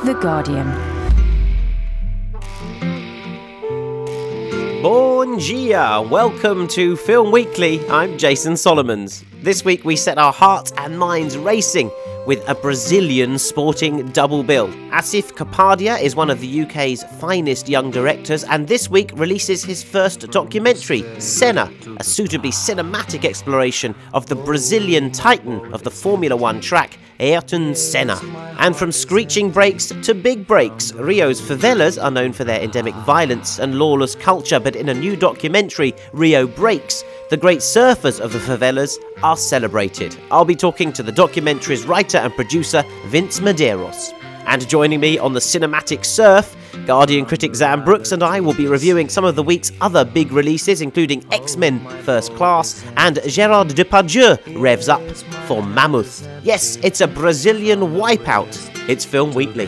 The Guardian. Bon dia! Welcome to Film Weekly. I'm Jason Solomons. This week we set our hearts and minds racing with a Brazilian sporting double bill. Asif Kapadia is one of the UK's finest young directors, and this week releases his first documentary, Senna, a suitably cinematic exploration of the Brazilian titan of the Formula One track, Ayrton Senna. And from screeching breaks to big breaks, Rio's favelas are known for their endemic violence and lawless culture, but in a new documentary, Rio Breaks, the great surfers of the favelas are celebrated. I'll be talking to the documentary's writer and producer, Vince Medeiros. And joining me on the cinematic surf, Guardian critic Zan Brooks and I will be reviewing some of the week's other big releases, including X-Men First Class and Gérard Depardieu revs up for Mammoth. Yes, it's a Brazilian wipeout. It's Film Weekly.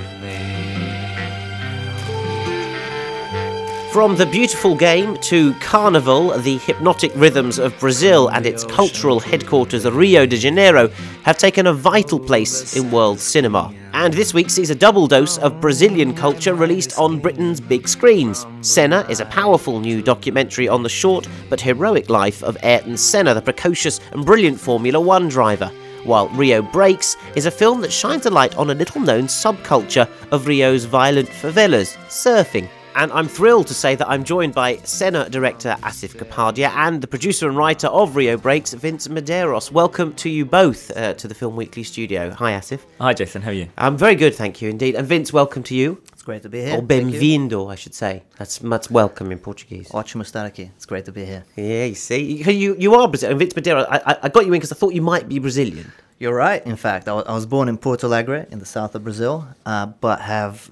From the beautiful game to Carnival, the hypnotic rhythms of Brazil and its cultural headquarters, Rio de Janeiro, have taken a vital place in world cinema. And this week sees a double dose of Brazilian culture released on Britain's big screens. Senna is a powerful new documentary on the short but heroic life of Ayrton Senna, the precocious and brilliant Formula One driver. While Rio Breaks is a film that shines a light on a little-known subculture of Rio's violent favelas, surfing. And I'm thrilled to say that I'm joined by Senna director Asif Kapadia and the producer and writer of Rio Breaks, Vince Medeiros. Welcome to you both to the Film Weekly studio. Hi, Asif. Hi, Jason. How are you? I'm very good, thank you indeed. And Vince, welcome to you. It's great to be here. Or bem-vindo, I should say. That's much welcome in Portuguese. Ótimo estar aqui. It's great to be here. Yeah, you see. You are Brazilian. Vince Medeiros, I got you in because I thought you might be Brazilian. You're right. In fact, I was born in Porto Alegre in the south of Brazil, but have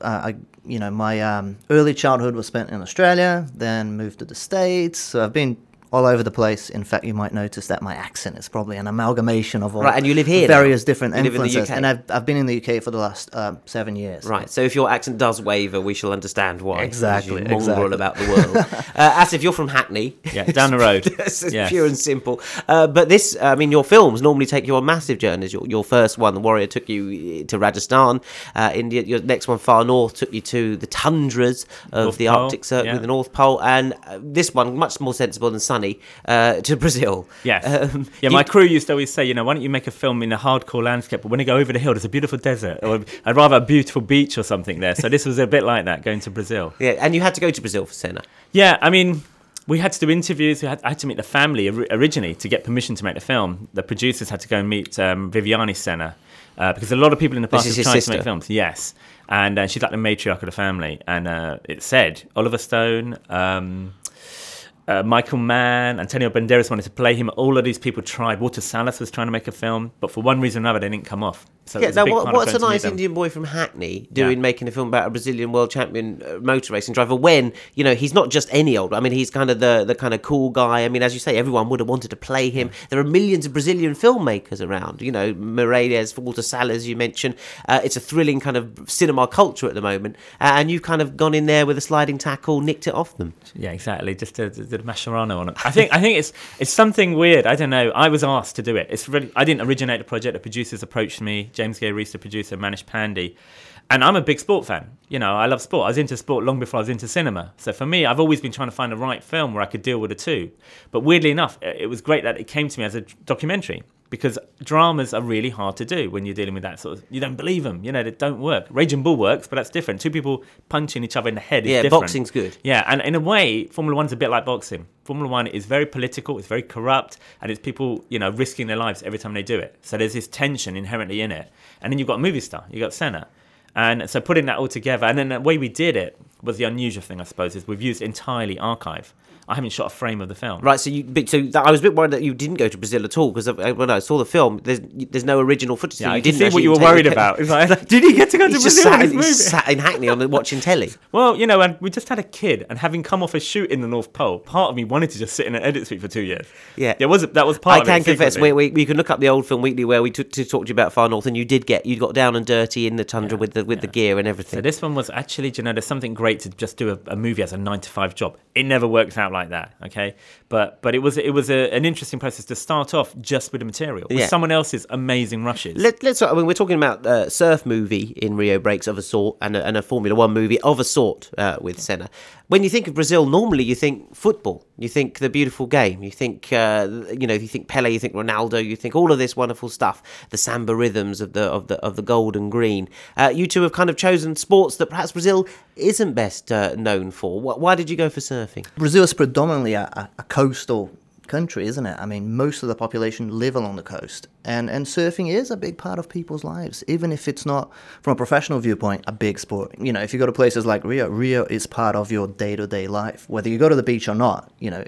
my early childhood was spent in Australia, then moved to the States. So I've been all over the place. In fact, you might notice that my accent is probably an amalgamation of all and you live here various now. different you influences. Live in the UK. And I've been in the UK for the last 7 years. Right, so if your accent does waver, we shall understand why. Exactly. You mongrel about the world. Asif, you're from Hackney. Yeah, down the road. It's pure and simple. But this, your films normally take you on massive journeys. Your first one, The Warrior, took you to Rajasthan. India, your next one, Far North, took you to the tundras of North the Pole, Arctic Circle, the North Pole. And this one, much more sensible than Sunny, to Brazil. Yes. My crew used to always say, why don't you make a film in a hardcore landscape, but when you go over the hill, there's a beautiful desert, or I'd rather a beautiful beach or something there. So this was a bit like that, going to Brazil. Yeah, and you had to go to Brazil for Senna. Yeah, we had to do interviews. I had to meet the family originally to get permission to make the film. The producers had to go and meet Viviane Senna, because a lot of people in the past have tried to make films. Yes. And she's like the matriarch of the family. And it said Oliver Stone, Michael Mann, Antonio Banderas wanted to play him. All of these people tried. Walter Salas was trying to make a film, but for one reason or another, they didn't come off. So what's a nice Indian boy from Hackney making a film about a Brazilian world champion motor racing driver when, he's not just any old. He's kind of the kind of cool guy. As you say, everyone would have wanted to play him. There are millions of Brazilian filmmakers around. Moraes, Walter Salas, you mentioned. It's a thrilling kind of cinema culture at the moment. And you've kind of gone in there with a sliding tackle, nicked it off them. Yeah, exactly. Just did a Mascherano on it. I think it's something weird. I don't know. I was asked to do it. I didn't originate the project. The producers approached me. James Gay Reese, the producer, Manish Pandey. And I'm a big sport fan. I love sport. I was into sport long before I was into cinema. So for me, I've always been trying to find the right film where I could deal with the two. But weirdly enough, it was great that it came to me as a documentary, because dramas are really hard to do when you're dealing with that sort of... You don't believe them. They don't work. Raging Bull works, but that's different. Two people punching each other in the head is different. Yeah, boxing's good. Yeah, and in a way, Formula One's a bit like boxing. Formula One is very political, it's very corrupt, and it's people, risking their lives every time they do it. So there's this tension inherently in it. And then you've got a movie star, you've got Senna. And so putting that all together, and then the way we did it was the unusual thing, I suppose, is we've used entirely archive. I haven't shot a frame of the film. Right, so I was a bit worried that you didn't go to Brazil at all, because when I saw the film, there's no original footage. Yeah, so I can see what you were worried about. It's like, did he get to go to Brazil in this movie? He sat in Hackney watching telly. Well, and we just had a kid, and having come off a shoot in the North Pole, part of me wanted to just sit in an edit suite for 2 years. Yeah, that was part of it. I can confess, we can look up the old Film Weekly where we talked to you about Far North, and you got down and dirty in the tundra with the gear and everything. So this one was actually, there's something great great to just do a movie as a 9-to-5 job. It never works out like that, okay? But it was an interesting process to start off just with the material, with someone else's amazing rushes. We're talking about a surf movie in Rio Breaks of a sort, and a Formula One movie of a sort with Senna. When you think of Brazil, normally you think football, you think the beautiful game, you think you think Pele, you think Ronaldo, you think all of this wonderful stuff, the samba rhythms of the gold and green. You two have kind of chosen sports that perhaps Brazil isn't best known for. Why did you go for surfing? Brazil is predominantly a coastal country, isn't it? I mean, most of the population live along the coast, and surfing is a big part of people's lives, even if it's not, from a professional viewpoint, a big sport. You know, if you go to places like Rio is part of your day-to-day life, whether you go to the beach or not. You know,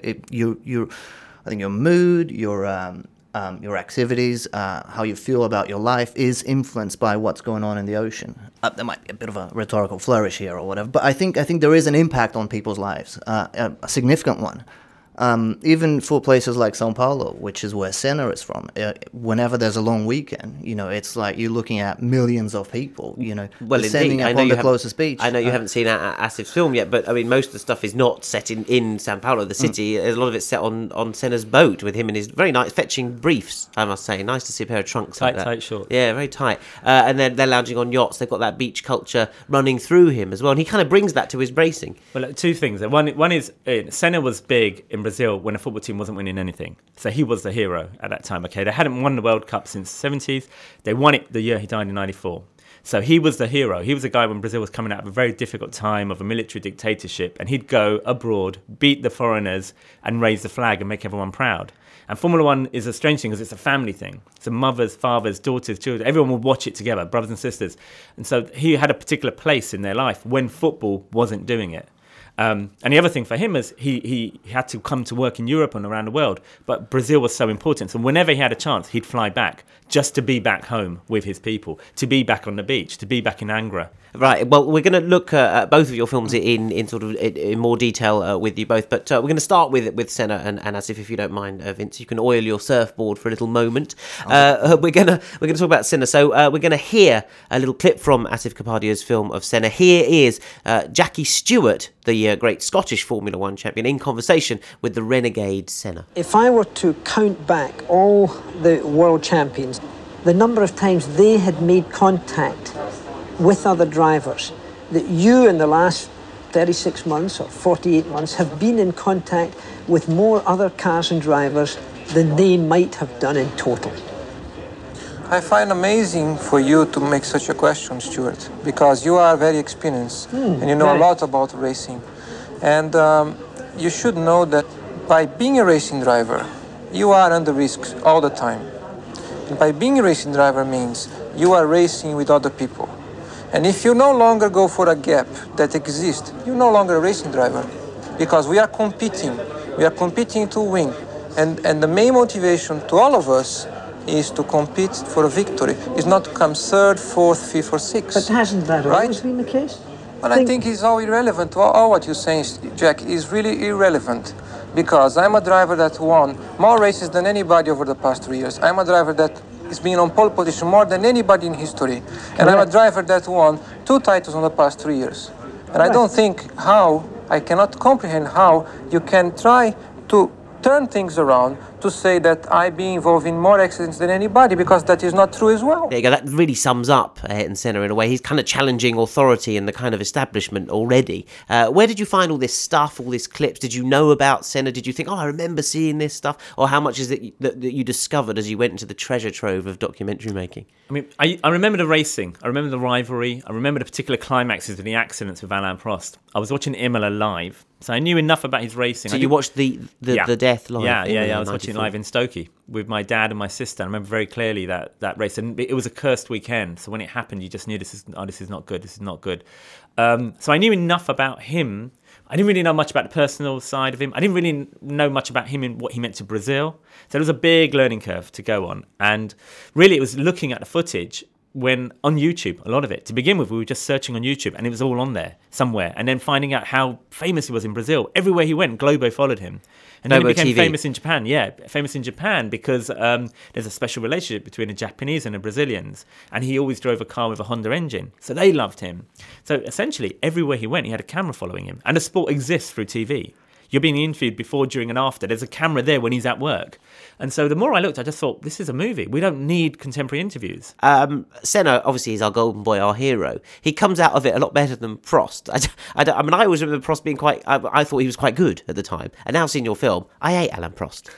I think your mood, your activities, how you feel about your life is influenced by what's going on in the ocean. There might be a bit of a rhetorical flourish here or whatever, but I think there is an impact on people's lives, a significant one. Even for places like São Paulo, which is where Senna is from, whenever there's a long weekend, you know, it's like you're looking at millions of people, you know, descending upon the closest beach. I know you haven't seen Asif's film yet, but I mean, most of the stuff is not set in São Paulo, the city. A lot of it's set on Senna's boat with him in his very nice fetching briefs, I must say. Nice to see a pair of trunks like that. Tight shorts. Yeah, very tight. And then they're lounging on yachts. They've got that beach culture running through him as well, and he kind of brings that to his racing. Well, two things. One is Senna was big in Brazil when a football team wasn't winning anything. So he was the hero at that time, okay? They hadn't won the World Cup since the 70s. They won it the year he died in 94. So he was the hero. He was the guy when Brazil was coming out of a very difficult time of a military dictatorship, and he'd go abroad, beat the foreigners, and raise the flag and make everyone proud. And Formula One is a strange thing because it's a family thing. So mothers, fathers, daughters, children, everyone will watch it together, brothers and sisters. And so he had a particular place in their life when football wasn't doing it. And the other thing for him is he had to come to work in Europe and around the world, but Brazil was so important. So whenever he had a chance, he'd fly back just to be back home with his people, to be back on the beach, to be back in Angra. Right. Well, we're going to look at both of your films in more detail with you both, but we're going to start with Senna and Asif, if you don't mind, Vince. You can oil your surfboard for a little moment. We're going to talk about Senna. So we're going to hear a little clip from Asif Kapadia's film of Senna. Here is Jackie Stewart, the great Scottish Formula One champion, in conversation with the renegade Senna. If I were to count back all the world champions, the number of times they had made contact with other drivers, that you in the last 36 months or 48 months have been in contact with more other cars and drivers than they might have done in total. I find amazing for you to make such a question, Stuart, because you are very experienced and you know a lot about racing. And you should know that by being a racing driver, you are under risk all the time. And by being a racing driver means you are racing with other people. And if you no longer go for a gap that exists, you're no longer a racing driver, because we are competing. We are competing to win. And the main motivation to all of us is to compete for a victory. It's not to come third, fourth, fifth, or sixth. But hasn't that always been the case? Well, I think it's all irrelevant. All what you're saying, Jack, is really irrelevant. Because I'm a driver that won more races than anybody over the past 3 years. I'm a driver that is being on pole position more than anybody in history. And I'm a driver that won 2 titles in the past 3 years. And I don't think I cannot comprehend how you can try to turn things around to say that I be involved in more accidents than anybody, because that is not true as well. There you go. That really sums up Ayrton Senna in a way. He's kind of challenging authority and the kind of establishment already. Where did you find all this stuff, all these clips? Did you know about Senna? Did you think, I remember seeing this stuff? Or how much is it that you discovered as you went into the treasure trove of documentary making? I mean, I remember the racing. I remember the rivalry. I remember the particular climaxes of the accidents with Alain Prost. I was watching Imola live, so I knew enough about his racing. So you watched the death live? Yeah. I was watching live in Stokey with my dad and my sister. I remember very clearly that race, and it was a cursed weekend. So when it happened, you just knew this is not good. This is not good. So I knew enough about him. I didn't really know much about the personal side of him. I didn't really know much about him and what he meant to Brazil. So it was a big learning curve to go on. And really, it was looking at the footage when on YouTube, a lot of it. To begin with, we were just searching on YouTube and it was all on there somewhere. And then finding out how famous he was in Brazil. Everywhere he went, Globo followed him. And then he became famous in Japan. Yeah, famous in Japan because there's a special relationship between the Japanese and the Brazilians. And he always drove a car with a Honda engine. So they loved him. So essentially, everywhere he went, he had a camera following him. And the sport exists through TV. You're being interviewed before, during, and after. There's a camera there when he's at work. And so the more I looked, I just thought, this is a movie. We don't need contemporary interviews. Senna, obviously, is our golden boy, our hero. He comes out of it a lot better than Prost. I mean, I always remember Prost being I thought he was quite good at the time. And now seeing your film, I hate Alain Prost.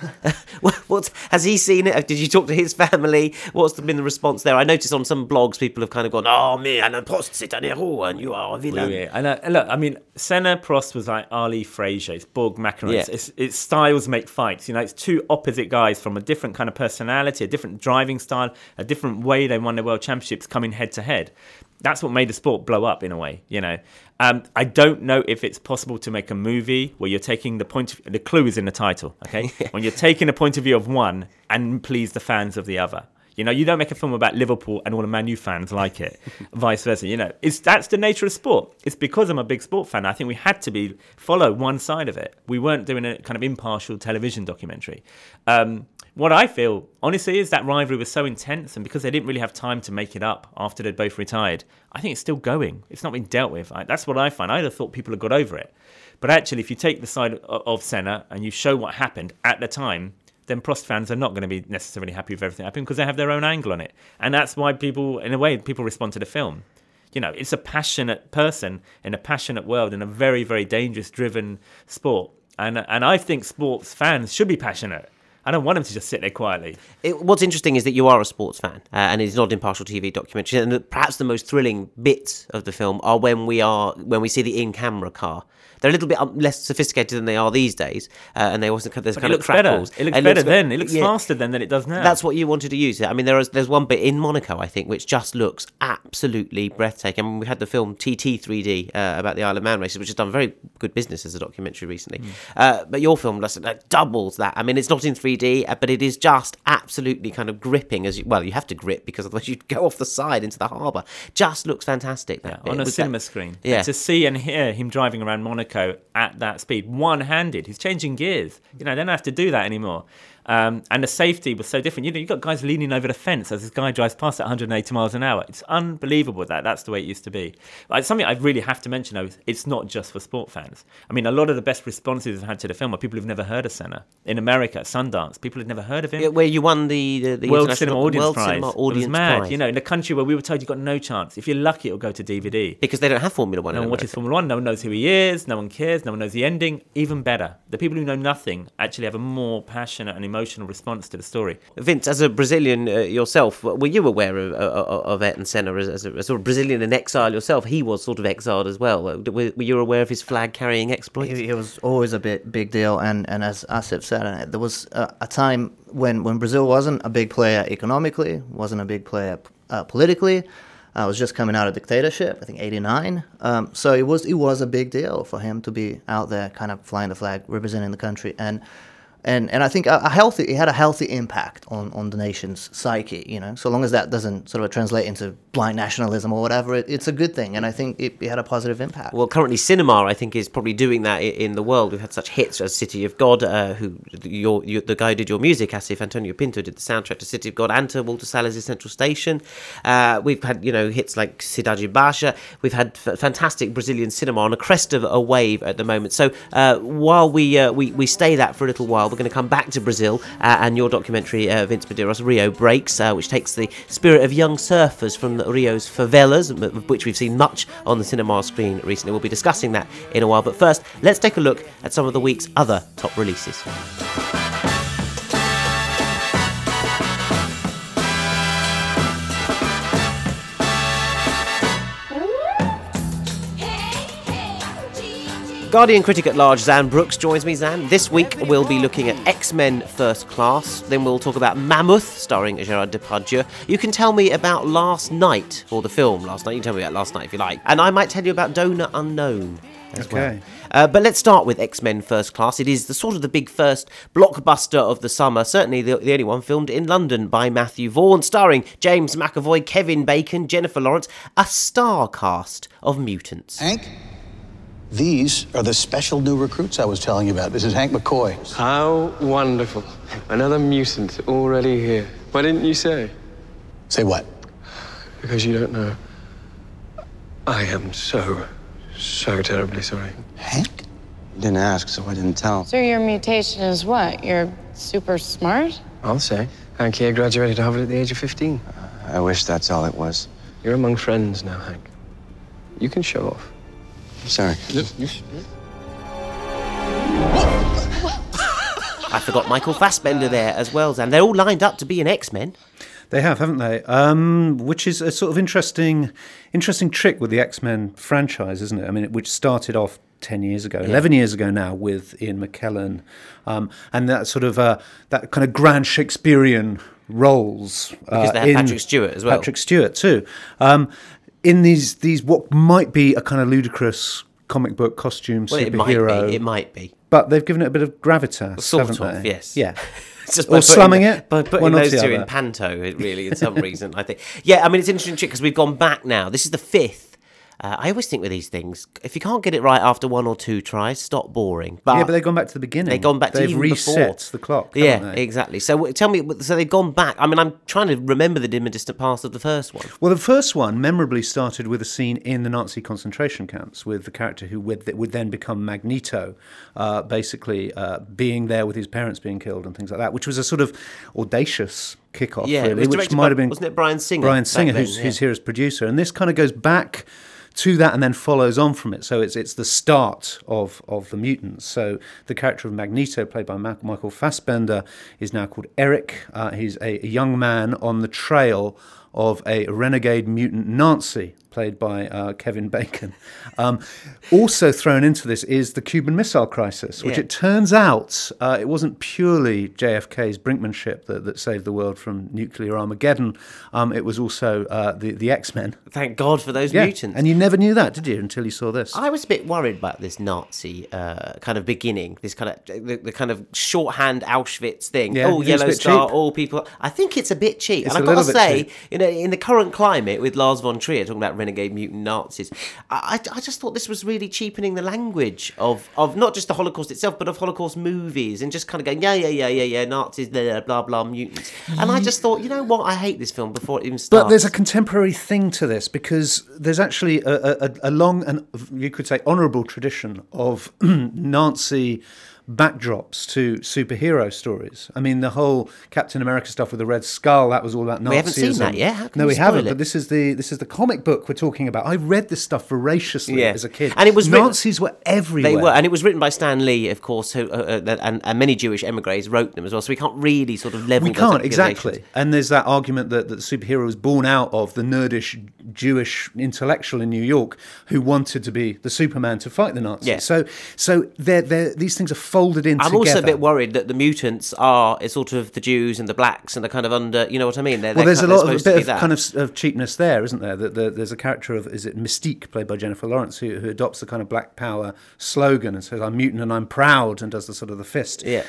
Has he seen it? Did you talk to his family? What's been the response there? I noticed on some blogs, people have kind of gone, oh, me, Alain Prost, c'est un héros, and you are a villain. Yeah. And look, I mean, Senna, Prost was like Ali Frazier. It's Borg McEnroe. Yeah. It's styles make fights. You know, it's two opposite guys from a different kind of personality, a different driving style, a different way they won their world championships coming head to head. That's what made the sport blow up in a way, you know. I don't know if it's possible to make a movie where you're taking the clue is in the title, okay? When you're taking the point of view of one and please the fans of the other. You know, you don't make a film about Liverpool and all the Man U fans like it, vice versa. You know, that's the nature of sport. It's because I'm a big sport fan. I think we had to follow one side of it. We weren't doing a kind of impartial television documentary. What I feel, honestly, is that rivalry was so intense, and because they didn't really have time to make it up after they'd both retired, I think it's still going. It's not been dealt with. That's what I find. I'd have thought people had got over it. But actually, if you take the side of Senna and you show what happened at the time, then Prost fans are not going to be necessarily happy with everything that happened because they have their own angle on it. And that's why people respond to the film. You know, it's a passionate person in a passionate world in a very, very dangerous, driven sport. And I think sports fans should be passionate. I don't want them to just sit there quietly. What's interesting is that you are a sports fan, and it's not an impartial TV documentary. And perhaps the most thrilling bits of the film are when we see the in-camera car. They're a little bit less sophisticated than they are these days, and they also there's kind of crackles. It looks better then. It looks faster then than it does now. That's what you wanted to use. I mean, there's one bit in Monaco, I think, which just looks absolutely breathtaking. I mean, we had the film TT 3D about the Isle of Man races, which has done very good business as a documentary recently. But your film doubles that. I mean, it's not in 3D, but it is just absolutely kind of gripping. You have to grip because otherwise you'd go off the side into the harbour. Just looks fantastic. On a cinema screen. Yeah. And to see and hear him driving around Monaco at that speed, one-handed, he's changing gears. You know, they don't have to do that anymore. And the safety was so different. You know, you've got guys leaning over the fence as this guy drives past at 180 miles an hour. It's unbelievable that's the way it used to be. Like, something I really have to mention, though, is it's not just for sport fans. I mean, a lot of the best responses I've had to the film are people who've never heard of Senna. In America, at Sundance, people had never heard of him. Yeah, where you won the World Cinema Audience Prize. Cinema It was Audience mad. Prize. You know, in a country where we were told you've got no chance. If you're lucky, it'll go to DVD. Because they don't have Formula One. No one watches Formula One. No one knows who he is. No one cares. No one knows the ending. Even better, the people who know nothing actually have a more passionate and emotional response to the story. Vince, as a Brazilian yourself, were you aware of Ayrton Senna as a sort of Brazilian in exile yourself? He was sort of exiled as well. Were you aware of his flag-carrying exploits? It was always a big deal, and as Asif said, there was a time when Brazil wasn't a big player economically, wasn't a big player politically. I was just coming out of dictatorship, I think 89. So it was a big deal for him to be out there, kind of flying the flag, representing the country, and I think it had a healthy impact on the nation's psyche, you know. So long as that doesn't sort of translate into blind nationalism or whatever, it's a good thing, and I think it had a positive impact. Well, currently cinema, I think, is probably doing that in the world. We've had such hits as City of God, the guy who did your music, Asif Antonio Pinto, did the soundtrack to City of God and to Walter Salazar's Central Station. We've had, hits like Cidade Baixa. We've had fantastic Brazilian cinema on a crest of a wave at the moment. So while we stay that for a little while, we're going to come back to Brazil and your documentary, Vince Medeiros, Rio Breaks, which takes the spirit of young surfers from Rio's favelas, of which we've seen much on the cinema screen recently. We'll be discussing that in a while, but first, let's take a look at some of the week's other top releases. Guardian critic at large Zan Brooks joins me. Zan, this week we'll be looking at X-Men First Class, then we'll talk about Mammoth, starring Gerard Depardieu. You can tell me about Last Night, or the film Last Night. You can tell me about Last Night if you like. And I might tell you about Donor Unknown as well. But let's start with X-Men First Class. It is the sort of the big first blockbuster of the summer, certainly the only one filmed in London by Matthew Vaughn, starring James McAvoy, Kevin Bacon, Jennifer Lawrence, a star cast of mutants. Hank? These are the special new recruits I was telling you about. This is Hank McCoy. How wonderful. Another mutant already here. Why didn't you say? Say what? Because you don't know. I am so terribly sorry. Hank? You didn't ask, so I didn't tell. So your mutation is what? You're super smart? I'll say. Hank here graduated Harvard at the age of 15. I wish that's all it was. You're among friends now, Hank. You can show off. Sorry. I forgot Michael Fassbender there as well, Zan. They're all lined up to be an X-Men. They have, haven't they? Which is a sort of interesting trick with the X-Men franchise, isn't it? I mean, which started off 10 years ago, 11 years ago now, with Ian McKellen, and that sort of that kind of grand Shakespearean roles. Because they have Patrick Stewart as well. Patrick Stewart too. In these what might be a kind of ludicrous comic book costume superhero. It might be. But they've given it a bit of gravitas, sort haven't of, they? yes. Yeah. It's just or slumming it. By putting those two in panto, really, in some reason, I think. Yeah, I mean, it's an interesting trick because we've gone back now. This is the fifth. I always think with these things, if you can't get it right after one or two tries, stop boring. But they've gone back to the beginning. They've gone back to even reset before. The clock. Yeah, they? Exactly. So tell me, so they've gone back. I mean, I'm trying to remember the dim and distant past of the first one. Well, the first one memorably started with a scene in the Nazi concentration camps with the character who would then become Magneto, basically being there with his parents being killed and things like that, which was a sort of audacious kickoff, really, which might have been... Wasn't it Bryan Singer? Bryan Singer, who's here as producer. And this kind of goes back to that and then follows on from it. So it's the start of the mutants. So the character of Magneto, played by Michael Fassbender, is now called Eric. He's a young man on the trail of a renegade mutant Nazi, played by Kevin Bacon. Also thrown into this is the Cuban Missile Crisis, which it turns out it wasn't purely JFK's brinkmanship that saved the world from nuclear Armageddon. It was also the X-Men. Thank God for those mutants. And you never knew that, did you, until you saw this? I was a bit worried about this Nazi kind of beginning, this kind of the kind of shorthand Auschwitz thing. Yeah, Yellow Star, all people. I think it's a bit cheap. It's and I've got to say, cheap. In the current climate with Lars von Trier talking about renegade mutant Nazis, I just thought this was really cheapening the language of not just the Holocaust itself, but of Holocaust movies, and just kind of going, yeah, Nazis, blah, blah, mutants. And I just thought, you know what, I hate this film before it even starts. But there's a contemporary thing to this, because there's actually a long and, you could say, honourable tradition of Nazi backdrops to superhero stories. I mean, the whole Captain America stuff with the Red Skull, that was all about Nazism. We haven't seen that yet. How can no, we haven't. it? But this is the comic book we're talking about. I read this stuff voraciously as a kid. And it was Nazis were everywhere. They were, and it was written by Stan Lee, of course, who, and many Jewish emigres wrote them as well. So we can't really sort of level. We can't exactly. And there's that argument that the superhero was born out of the nerdish Jewish intellectual in New York who wanted to be the Superman to fight the Nazis. Yeah. So these things are folded in together. I'm also a bit worried that the mutants are sort of the Jews and the blacks and the kind of under, you know what I mean? There's a bit of cheapness there, isn't there? There's a character of, is it Mystique, played by Jennifer Lawrence, who adopts the kind of Black Power slogan and says, "I'm mutant and I'm proud," and does the sort of the fist. Yeah.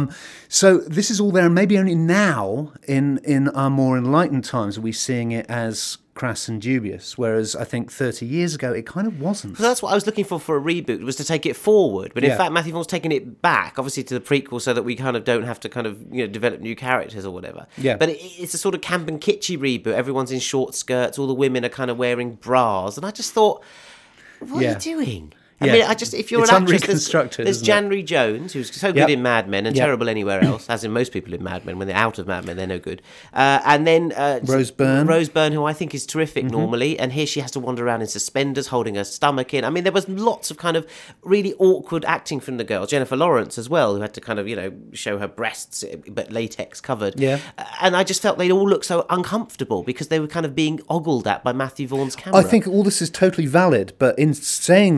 So this is all there, and maybe only now in our more enlightened times are we seeing it as crass and dubious, whereas I think 30 years ago it kind of wasn't. So that's what I was looking for a reboot, was to take it forward. But in fact, Matthew Vaughn's taking it back, obviously, to the prequel, so that we kind of don't have to kind of develop new characters or whatever. Yeah. But it's a sort of camp and kitschy reboot. Everyone's in short skirts, all the women are kind of wearing bras, and I just thought, what are you doing? I mean, if you're it's an actress, there's January it? Jones, who's so good in Mad Men and terrible anywhere else, as in most people in Mad Men. When they're out of Mad Men, they're no good. And then Rose Byrne, who I think is terrific normally, and here she has to wander around in suspenders, holding her stomach in. I mean, there was lots of kind of really awkward acting from the girls. Jennifer Lawrence as well, who had to kind of show her breasts, but latex covered. Yeah. And I just felt they all looked so uncomfortable because they were kind of being ogled at by Matthew Vaughn's camera. I think all this is totally valid, but in saying this, you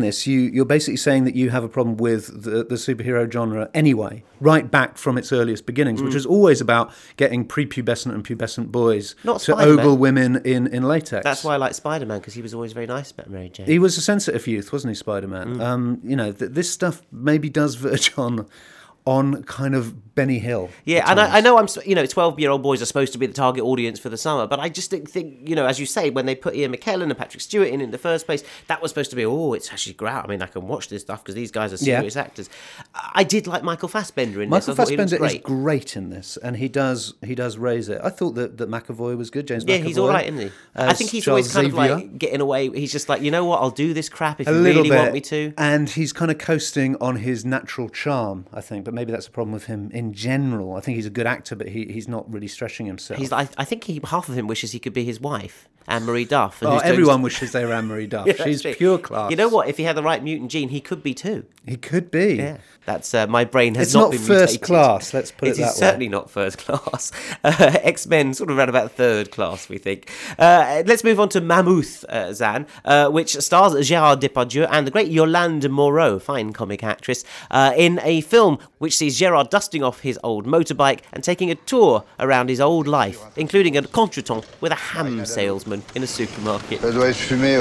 you're basically saying that you have a problem with the superhero genre anyway, right back from its earliest beginnings, which was always about getting prepubescent and pubescent boys Not to Spider-Man. ogle women in latex. That's why I like Spider-Man, because he was always very nice about Mary Jane. He was a sensitive youth, wasn't he, Spider-Man? You know, this stuff maybe does verge on kind of Benny Hill. Yeah, and I know 12-year-old boys are supposed to be the target audience for the summer, but I just think, as you say, when they put Ian McKellen and Patrick Stewart in the first place, that was supposed to be, it's actually great. I mean, I can watch this stuff because these guys are serious actors. I did like Michael Fassbender in this. Michael Fassbender is great in this, and he does raise it. I thought that McAvoy was good, James McAvoy. Yeah, he's all right, isn't he? I think he's always kind of like getting away. He's just like, you know what, I'll do this crap if you really want me to. And he's kind of coasting on his natural charm, I think, but maybe that's a problem with him in general. I think he's a good actor, but he's not really stretching himself. I think half of him wishes he could be his wife, Anne-Marie Duff. And everyone wishes they were Anne-Marie Duff. Yeah, she's pure class. You know what? If he had the right mutant gene, he could be too. He could be. Yeah. That's my brain has it's not been mutated. It's not first class, let's put it that way. It is certainly not first class. X-Men sort of around about third class, we think. Let's move on to Mammoth, Zan, which stars Gérard Depardieu and the great Yolande Moreau, fine comic actress, in a film which sees Gérard dusting off his old motorbike and taking a tour around his old life, including a contretemps with a ham salesman in a supermarket. Ça doit être fumé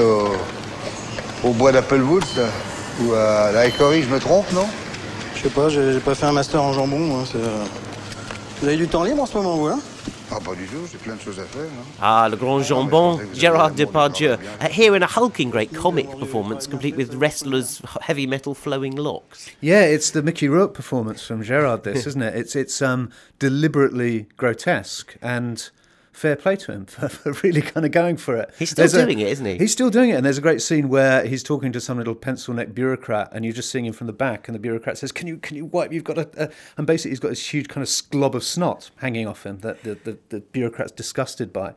au bois d'Applewood, ou à la Écorie, je me trompe, non? Je sais pas, j'ai pas fait un master en jambon, moi. Vous avez du temps libre en ce moment, vous, hein? Ah, pas du tout, j'ai plein de choses à faire. Non? Ah, Le Grand Jambon, Gérard Depardieu, here in a hulking great comic performance, complete with wrestlers' heavy metal flowing locks. Yeah, it's the Mickey Rourke performance from Gérard, this, isn't it? It's deliberately grotesque, and fair play to him for really kind of going for it. He's still doing it, isn't he? He's still doing it, and there's a great scene where he's talking to some little pencil-neck bureaucrat, and you're just seeing him from the back, and the bureaucrat says, "Can you wipe? You've got a..." And basically, he's got this huge kind of glob of snot hanging off him that the bureaucrat's disgusted by.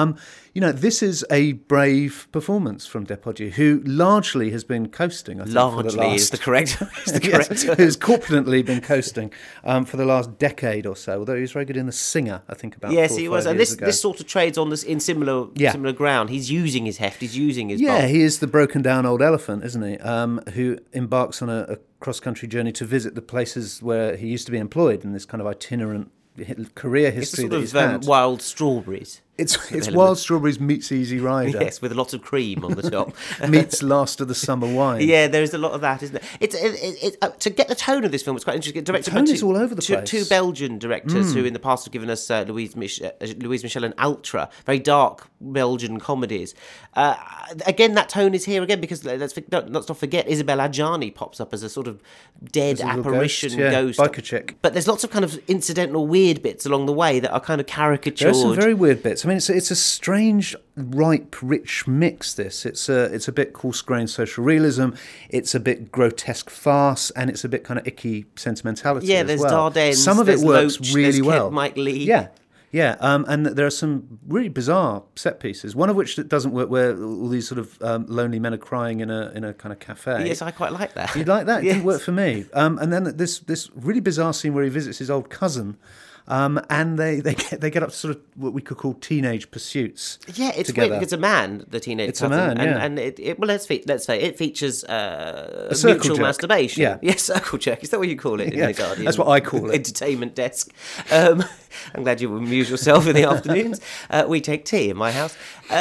This is a brave performance from Depardieu, who largely has been coasting. I think, largely is the correct. Yes, who's corpulently been coasting for the last decade or so. Although he was very good in The Singer, I think about. Yes, 4 or 5 he was, and years ago. this sort of trades on this in similar ground. He's using his heft. He's using his. Yeah, bulk. he is the broken down old elephant, isn't he? Who embarks on a cross-country journey to visit the places where he used to be employed in this kind of itinerant career history it's that he's sort of had. Wild Strawberries. It's Wild Strawberries meets Easy Rider. Yes, with a lot of cream on the top. Meets Last of the Summer Wine. Yeah, there's a lot of that, isn't it? It's to get the tone of this film, it's quite interesting. Directed the tone by is all over the place. Two Belgian directors who in the past have given us Louise Michel and Ultra, very dark Belgian comedies. Again, that tone is here again because let's not forget Isabelle Adjani pops up as a sort of dead apparition ghost. Biker chick. But there's lots of kind of incidental weird bits along the way that are kind of caricatured. There's some very weird bits. I mean, it's a strange, ripe, rich mix. This it's a bit coarse-grained social realism. It's a bit grotesque farce, and it's a bit kind of icky sentimentality. Yeah, as there's well. Dardennes. Some of it works Loach, really there's well. Mike Lee. Yeah, and there are some really bizarre set pieces. One of which that doesn't work, where all these sort of lonely men are crying in a kind of cafe. Yes, I quite like that. You like that? It Yes. didn't work for me. And then this really bizarre scene where he visits his old cousin. And they get up to sort of what we could call teenage pursuits. Yeah, it's together. weird because it's a man, the teenage It's cousin, a man, yeah. and let's say it features a circle mutual jerk. masturbation. Yeah, circle jerk. Is that what you call it in the Guardian? That's what I call it. Entertainment desk. I'm glad you amuse yourself in the afternoons. We take tea in my house.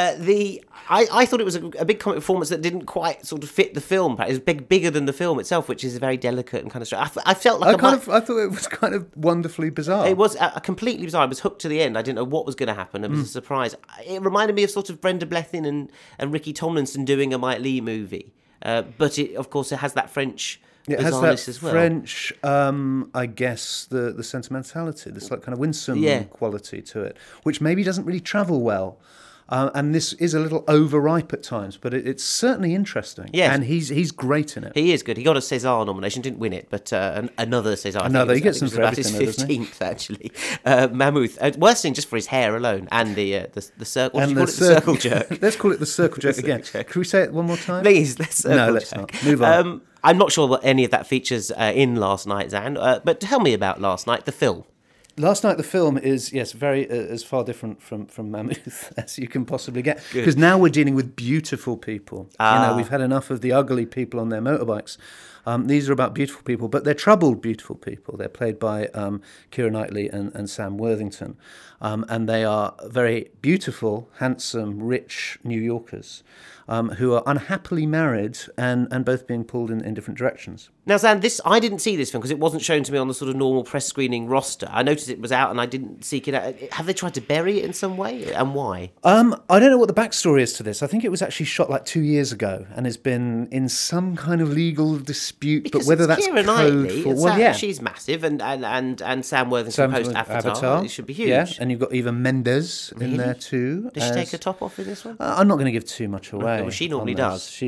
I thought it was a big comic performance that didn't quite sort of fit the film. It was bigger than the film itself, which is very delicate and kind of strange. I felt like I thought it was kind of wonderfully bizarre. It was completely bizarre. I was hooked to the end. I didn't know what was going to happen. It was a surprise. It reminded me of sort of Brenda Blethyn and Ricky Tomlinson doing a Mike Leigh movie. But of course, it has that French It has bizarreness that as well. French, I guess, the sentimentality, this like kind of winsome quality to it, which maybe doesn't really travel well. And this is a little overripe at times, but it's certainly interesting. Yes. And he's great in it. He is good. He got a César nomination, didn't win it, but another César. He gets them for about his everything, doesn't he? 15th, actually. Mammoth. Worst thing just for his hair alone, and the circle. What do you call it? The circle jerk. Let's call it the circle jerk again. Can we say it one more time? Please, let's circle No, let's jerk. not. Move on. I'm not sure what any of that features in Last Night, Zan, but tell me about Last Night, the film. Last Night, the film is, yes, very as far different from Mammoth as you can possibly get. Because now we're dealing with beautiful people. We've had enough of the ugly people on their motorbikes. These are about beautiful people, but they're troubled beautiful people. They're played by Keira Knightley and Sam Worthington. And they are very beautiful, handsome, rich New Yorkers who are unhappily married and both being pulled in different directions. Now, Zan, I didn't see this film because it wasn't shown to me on the sort of normal press screening roster. I noticed it was out and I didn't seek it out. Have they tried to bury it in some way, and why? I don't know what the backstory is to this. I think it was actually shot like 2 years ago and has been in some kind of legal dispute, because but whether that's Keira Knightley, code for... she's massive, and Sam Worthington post-Avatar, it should be huge. Yeah, and you've got Eva Mendes in there too. Does she take her top off in this one? I'm not going to give too much away. Well, she normally does.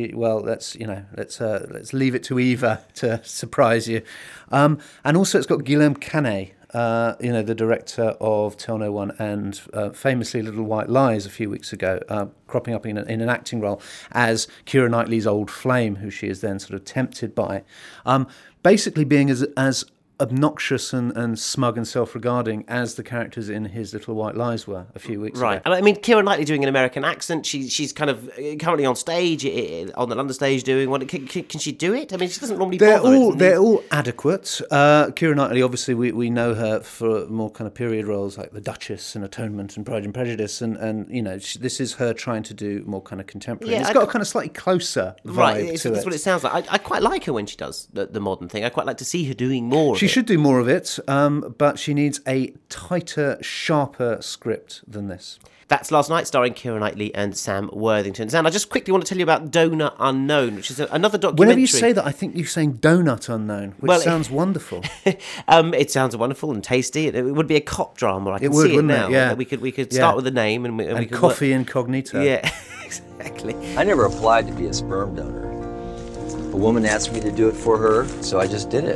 Let's leave it to Eva to surprise you. And also it's got Guillaume Canet, the director of Tell No One and famously Little White Lies a few weeks ago, cropping up in an acting role as Keira Knightley's old flame, who she is then sort of tempted by. Basically being as obnoxious and smug and self-regarding as the characters in his Little White Lies were a few weeks ago. And I mean, Keira Knightley doing an American accent, she's kind of currently on stage, on the London stage doing one. Can she do it? I mean, she doesn't normally bother. They're all adequate. Keira Knightley, obviously, we know her for more kind of period roles like The Duchess and Atonement and Pride and Prejudice, and this is her trying to do more kind of contemporary. Yeah, it's got a kind of slightly closer vibe to it. That's what it sounds like. I quite like her when she does the modern thing. I quite like to see her doing more of it. She should do more of it, but she needs a tighter, sharper script than this. That's Last Night, starring Keira Knightley and Sam Worthington. Sam, I just quickly want to tell you about Donut Unknown, which is another documentary. Whenever you say that, I think you're saying Donut Unknown, which sounds wonderful. It sounds wonderful and tasty. It would be a cop drama. I can see it now. Yeah. We could start with the name and we could coffee incognito. Yeah, exactly. I never applied to be a sperm donor. A woman asked me to do it for her, so I just did it.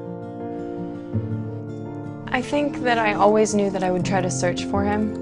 I think that I always knew that I would try to search for him.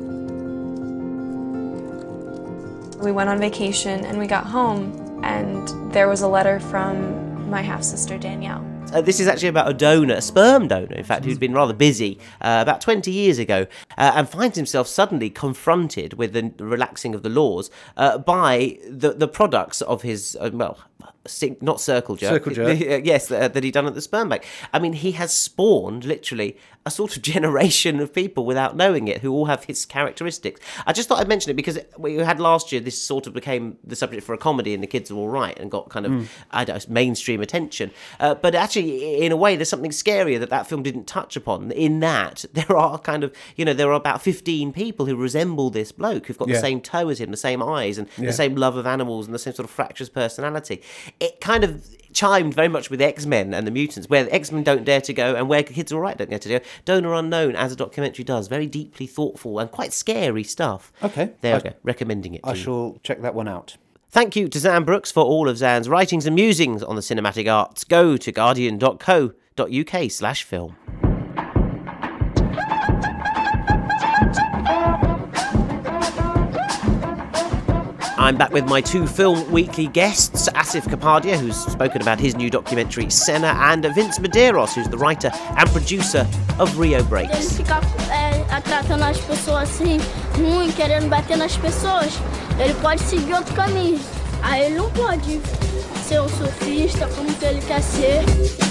We went on vacation and we got home and there was a letter from my half-sister Danielle. This is actually about a donor, a sperm donor, in fact, who'd been rather busy about 20 years ago and finds himself suddenly confronted with the relaxing of the laws by the products of his, not circle jerk. Circle jerk. Yes, that he'd done at the sperm bank. I mean, he has spawned, literally, a sort of generation of people without knowing it who all have his characteristics. I just thought I'd mention it because we had last year, this sort of became the subject for a comedy and The Kids Are All Right and got kind of, mainstream attention. But actually, in a way, there's something scarier that film didn't touch upon, in that there are there are about 15 people who resemble this bloke, who've got the same toe as him, the same eyes, and the same love of animals and the same sort of fractious personality. It kind of chimed very much with X-Men and the Mutants, where the X-Men don't dare to go and where Kids Are All Right don't dare to go. Donor Unknown, as a documentary does, very deeply thoughtful and quite scary stuff. Okay. There we go, recommending it to I you. shall check that one out. Thank you to Zan Brooks for all of Zan's writings and musings on the cinematic arts. Go to guardian.co.uk/film. I'm back with my two Film Weekly guests, Asif Kapadia, who's spoken about his new documentary Senna, and Vince Medeiros, who's the writer and producer of Rio Breaks. Ele fica tratando as pessoas assim, ruim, querendo bater nas pessoas, ele pode seguir outro caminho. Aí ele não pode ser surfista como que ele quer ser.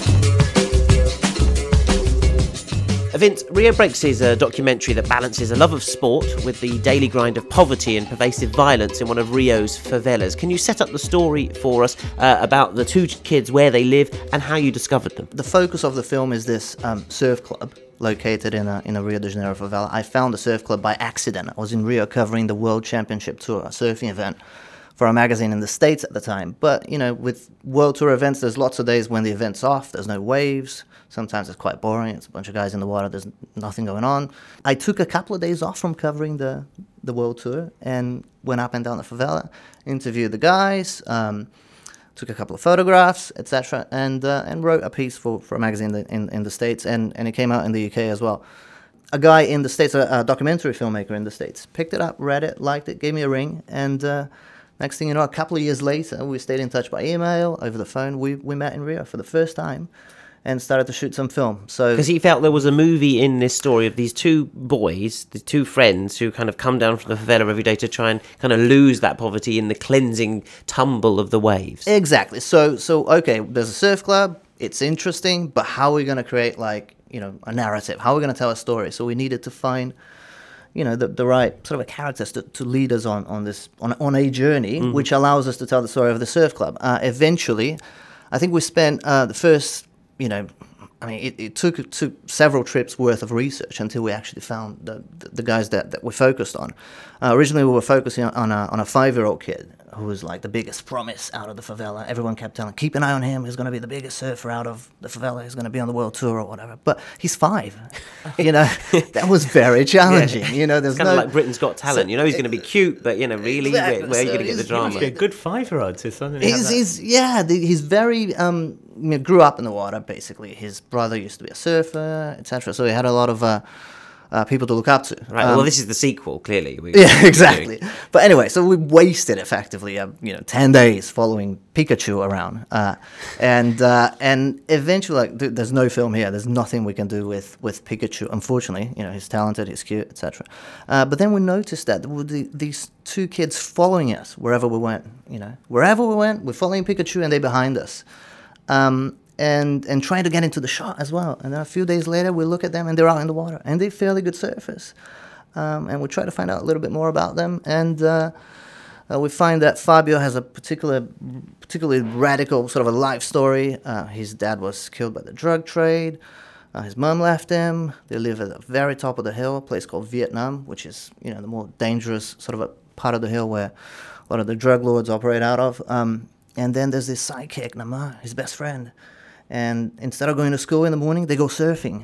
Vince, Rio Breaks is a documentary that balances a love of sport with the daily grind of poverty and pervasive violence in one of Rio's favelas. Can you set up the story for us about the two kids, where they live, and how you discovered them? The focus of the film is this surf club located in a Rio de Janeiro favela. I found the surf club by accident. I was in Rio covering the World Championship Tour, a surfing event, for a magazine in the States at the time. But, with World Tour events, there's lots of days when the event's off, there's no waves. Sometimes it's quite boring. It's a bunch of guys in the water. There's nothing going on. I took a couple of days off from covering the World Tour and went up and down the favela, interviewed the guys, took a couple of photographs, etc., and wrote a piece for a magazine in the States, and it came out in the UK as well. A guy in the States, a documentary filmmaker in the States, picked it up, read it, liked it, gave me a ring, and next thing you know, a couple of years later, we stayed in touch by email, over the phone. We met in Rio for the first time. and started to shoot some film. So because he felt there was a movie in this story of these two boys, the two friends who kind of come down from the favela every day to try and kind of lose that poverty in the cleansing tumble of the waves. Exactly. So okay, there's a surf club. It's interesting, but how are we going to create like, you know, a narrative? How are we going to tell a story? So we needed to find, you know, the right sort of a characters to lead us on a journey, which allows us to tell the story of the surf club. Eventually, I think we spent the first, you know, I mean, it took several trips worth of research until we actually found the guys that we focused on. Originally, we were focusing on a 5-year-old kid who was like the biggest promise out of the favela. Everyone kept telling, keep an eye on him. He's going to be the biggest surfer out of the favela. He's going to be on the world tour or whatever. But he's 5. You know, that was very challenging. Yeah. You know, there's kind of like Britain's Got Talent. You know, he's going to be cute, but, you know, really, exactly. where are you going to get the drama? He's a good 5-year-old. He's very, grew up in the water, basically. His brother used to be a surfer, etc. So he had a lot of people to look up to. Right. Well, this is the sequel, clearly. Yeah, exactly. But anyway, so we wasted effectively, 10 days following Pikachu around, and eventually, like, there's no film here. There's nothing we can do with Pikachu. Unfortunately, you know, he's talented, he's cute, etc. But then we noticed that there were these two kids following us wherever we went. You know, wherever we went, we're following Pikachu, and they're behind us. And trying to get into the shot as well. And then a few days later, we look at them, and they're out in the water, and they're fairly good surfers. And we try to find out a little bit more about them, and we find that Fabio has a particularly radical sort of a life story. His dad was killed by the drug trade. His mum left him. They live at the very top of the hill, a place called Vietnam, which is, you know, the more dangerous sort of a part of the hill where a lot of the drug lords operate out of. And then there's this sidekick, Nama, his best friend. And instead of going to school in the morning, they go surfing.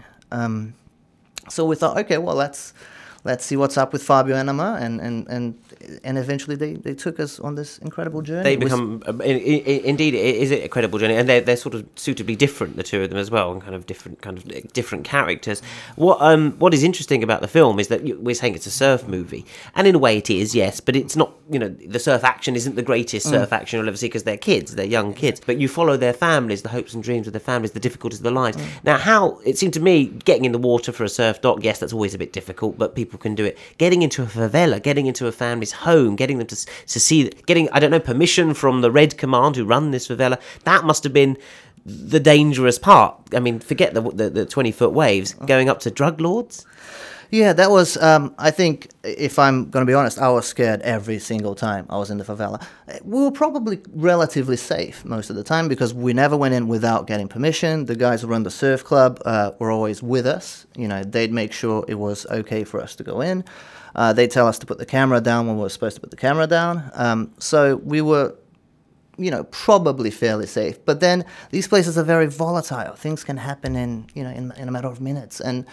So we thought, okay, well, let's see what's up with Fabio and Nama, and eventually they took us on this incredible journey. They become, indeed, is it a credible journey, and they're sort of suitably different, the two of them as well, and kind of different characters. What is interesting about the film is that we're saying it's a surf movie, and in a way it is, yes, but it's not. You know, the surf action isn't the greatest surf action you'll ever see because they're kids, they're young kids, but you follow their families, the hopes and dreams of their families, the difficulties of their lives. Now, how it seemed to me, getting in the water for a surf dock, yes, that's always a bit difficult, but people can do it. Getting into a favela, getting into a family's home, getting them to see, getting, I don't know, permission from the Red Command who run this favela, that must have been the dangerous part. I mean, forget the 20-foot waves, going up to drug lords. Yeah, that was, I think, if I'm going to be honest, I was scared every single time I was in the favela. We were probably relatively safe most of the time because we never went in without getting permission. The guys who run the surf club were always with us. You know, they'd make sure it was okay for us to go in. They'd tell us to put the camera down when we were supposed to put the camera down. So we were, you know, probably fairly safe. But then these places are very volatile. Things can happen in a matter of minutes. And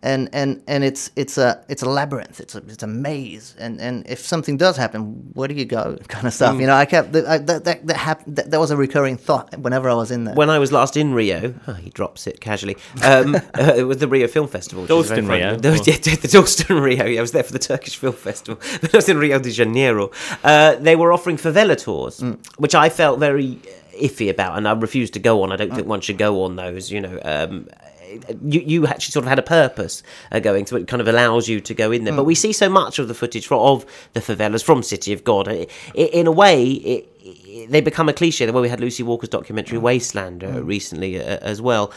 it's a labyrinth. It's a maze. And if something does happen, where do you go? Kind of stuff. You know, I kept that was a recurring thought whenever I was in there. When I was last in Rio, he drops it casually. It was the Rio Film Festival. Dalston Rio. The Dalston Rio. I was there for the Turkish Film Festival. But I was in Rio de Janeiro. They were offering favela tours, which I felt very iffy about, and I refused to go on. I don't think one should go on those. You know. You actually sort of had a purpose going, so it kind of allows you to go in there. But we see so much of the footage of the favelas from City of God. In a way, they become a cliche. The way we had Lucy Walker's documentary Wasteland recently as well.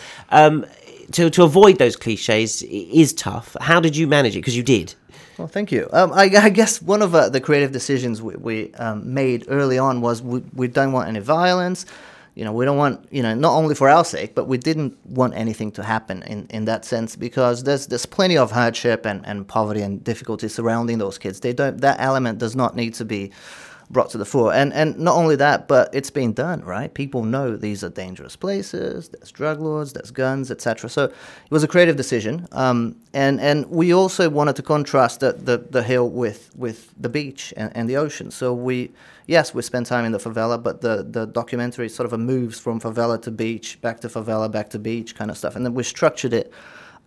To avoid those cliches is tough. How did you manage it? Because you did. Well, thank you. I guess one of the creative decisions we made early on was we don't want any violence. You know, we don't want, not only for our sake, but we didn't want anything to happen in that sense because there's plenty of hardship and poverty and difficulty surrounding those kids. That element does not need to be brought to the fore. And not only that, but it's been done, right? People know these are dangerous places, there's drug lords, there's guns, etc. So it was a creative decision. And we also wanted to contrast the hill with the beach and the ocean. So we spend time in the favela, but the documentary sort of moves from favela to beach, back to favela, back to beach kind of stuff. And then we structured it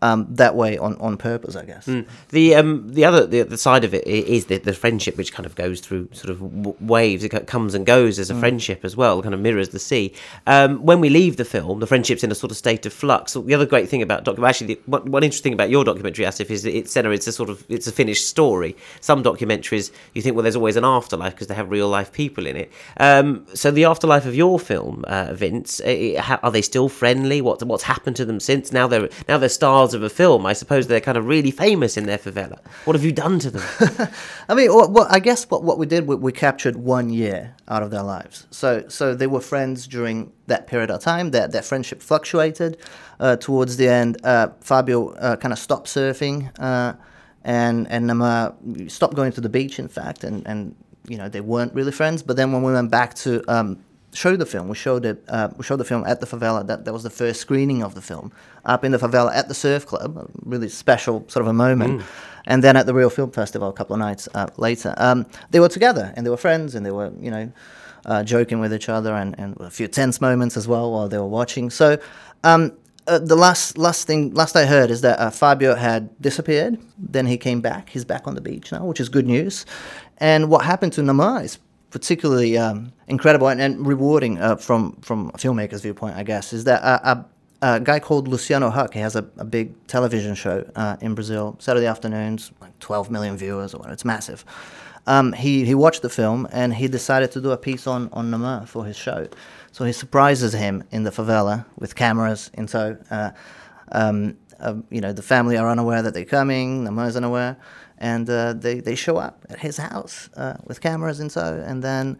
that way on purpose, I guess. The other side of it is the friendship, which kind of goes through sort of waves. It comes and goes as a friendship as well, kind of mirrors the sea. When we leave the film, the friendship's in a sort of state of flux. So the other great thing about one interesting thing about your documentary, Asif, is that it's a finished story. Some documentaries, you think, well, there's always an afterlife because they have real life people in it. So the afterlife of your film, Vince, are they still friendly? What's happened to them since? Now they're stars of a film. I suppose they're kind of really famous in their favela. What have you done to them? I mean, I guess what we did, we captured 1 year out of their lives. So they were friends during that period of time. That friendship fluctuated. Towards the end, Fabio kind of stopped surfing, and Namar stopped going to the beach, in fact, and they weren't really friends. But then when we went back to show the film, we showed the film at the favela. That was the first screening of the film up in the favela at the surf club. A really special sort of a moment. And then at the Rio Film Festival a couple of nights later, they were together and they were friends and they were joking with each other and a few tense moments as well while they were watching. So the last I heard is that Fabio had disappeared. Then he came back. He's back on the beach now, which is good news. And what happened to Namar is particularly incredible and rewarding from a filmmaker's viewpoint, I guess, is that a guy called Luciano Huck, he has a big television show in Brazil, Saturday afternoons, like 12 million viewers, or whatever, it's massive. He watched the film and he decided to do a piece on Namar for his show. So he surprises him in the favela with cameras in tow. The family are unaware that they're coming, Namar's unaware. And they show up at his house with cameras in tow, and then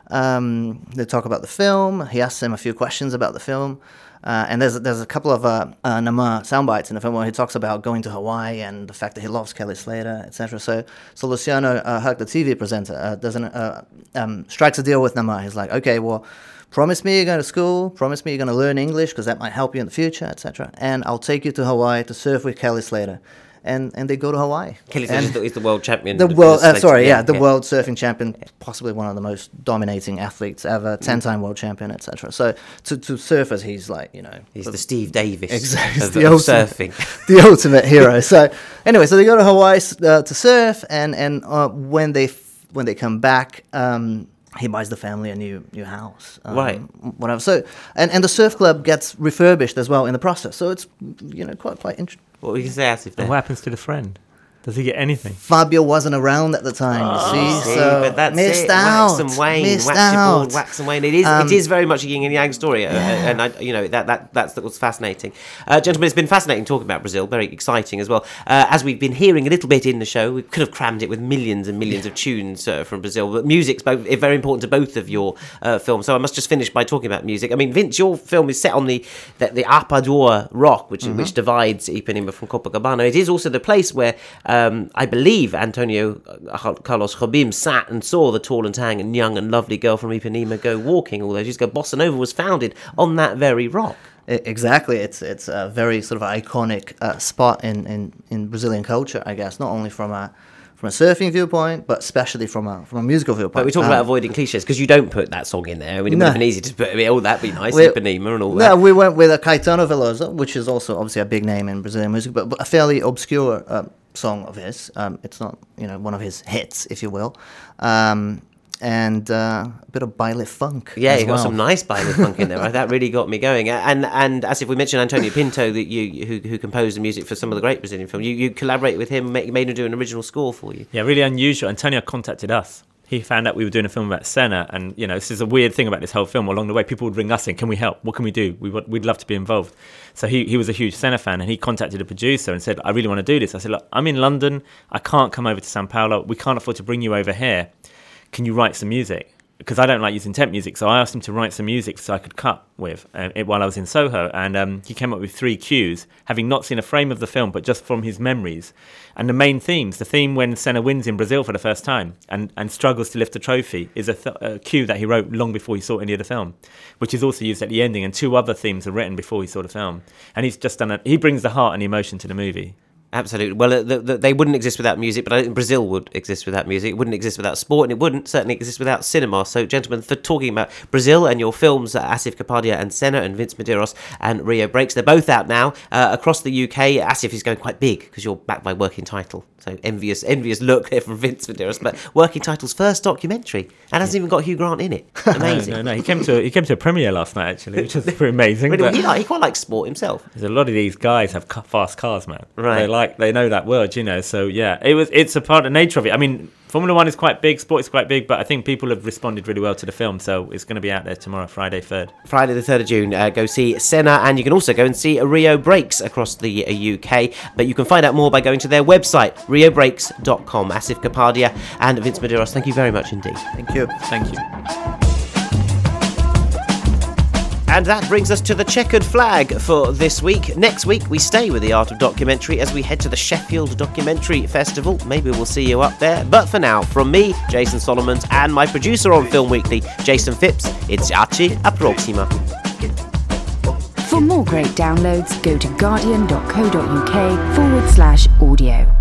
they talk about the film. He asks him a few questions about the film, and there's a couple of Namar sound bites in the film where he talks about going to Hawaii and the fact that he loves Kelly Slater, etc. So Luciano Huck, the TV presenter, strikes a deal with Namar. He's like, okay, well, promise me you're going to school, promise me you're going to learn English because that might help you in the future, etc. And I'll take you to Hawaii to surf with Kelly Slater. And they go to Hawaii. Kelly Slater is the world champion. The world surfing champion, possibly one of the most dominating athletes ever, 10-time world champion, etc. So to surfers, he's like, he's the Steve Davis exactly, of surfing, the ultimate hero. So anyway, so they go to Hawaii to surf, and when they come back. He buys the family a new house, right? Whatever. So, and the surf club gets refurbished as well in the process. So it's quite interesting. What were you say, Asif? What happens to the friend? Does he get anything? Fabio wasn't around at the time, you see, so but that's missed it. out. Wax and wane, missed wax out. your board, wax and wane. It is very much a yin and yang story, and that's what's fascinating. Gentlemen, it's been fascinating talking about Brazil. Very exciting as well. As we've been hearing a little bit in the show, we could have crammed it with millions and millions of tunes from Brazil. But music's very important to both of your films. So I must just finish by talking about music. I mean, Vince, your film is set on the Apador Rock, which divides Ipanema from Copacabana. It is also the place where I believe Antonio Carlos Jobim sat and saw the tall and tang and young and lovely girl from Ipanema go walking all those years ago. Bossa Nova was founded on that very rock. Exactly, it's a very sort of iconic spot in Brazilian culture, I guess, not only from a surfing viewpoint, but especially from a musical viewpoint. But we talk about avoiding cliches because you don't put that song in there. I mean, it would have been easy to put, that'd be nice, Ipanema and all that. No, we went with a Caetano Veloso, which is also obviously a big name in Brazilian music, but a fairly obscure song of his. It's not, one of his hits, if you will. And a bit of baile funk. Yeah, you got some nice baile funk in there. Right? That really got me going. And as if we mentioned Antonio Pinto, that who composed the music for some of the great Brazilian films, you collaborate with him, made him do an original score for you. Yeah, really unusual. Antonio contacted us. He found out we were doing a film about Senna, and this is a weird thing about this whole film. Along the way, people would ring us in, "Can we help? What can we do? We'd love to be involved." So he was a huge Senna fan, and he contacted a producer and said, "I really want to do this." I said, "Look, I'm in London. I can't come over to Sao Paulo. We can't afford to bring you over here. Can you write some music?" Because I don't like using temp music, so I asked him to write some music so I could cut with while I was in Soho, and he came up with 3 cues, having not seen a frame of the film, but just from his memories. And the main themes, the theme when Senna wins in Brazil for the first time and struggles to lift the trophy, is a cue that he wrote long before he saw any of the film, which is also used at the ending, and 2 other themes are written before he saw the film. And he's just he brings the heart and the emotion to the movie. Absolutely. Well, they wouldn't exist without music, but I think Brazil would exist without music. It wouldn't exist without sport, and it wouldn't certainly exist without cinema. So, gentlemen, for talking about Brazil and your films, Asif Kapadia and Senna and Vince Medeiros and Rio Breaks, they're both out now across the UK. Asif is going quite big because you're backed by Working Title. So envious look there from Vince Medeiros. But Working Title's first documentary, and hasn't even got Hugh Grant in it. Amazing. No. He came to a premiere last night actually, which was pretty amazing. Really, he quite likes sport himself. There's a lot of these guys have fast cars, man. Right. They know that word, you know. So yeah, it's a part of nature of it. I mean, Formula One is quite big, sport is quite big, but I think people have responded really well to the film, so it's going to be out there tomorrow, Friday 3rd. Friday the 3rd of June, go see Senna, and you can also go and see Rio Breaks across the UK, but you can find out more by going to their website, riobreaks.com. Asif Kapadia and Vince Medeiros, thank you very much indeed. Thank you. Thank you. And that brings us to the checkered flag for this week. Next week, we stay with the art of documentary as we head to the Sheffield Documentary Festival. Maybe we'll see you up there. But for now, from me, Jason Solomons, and my producer on Film Weekly, Jason Phipps, it's Aci a Proxima. For more great downloads, go to guardian.co.uk/audio.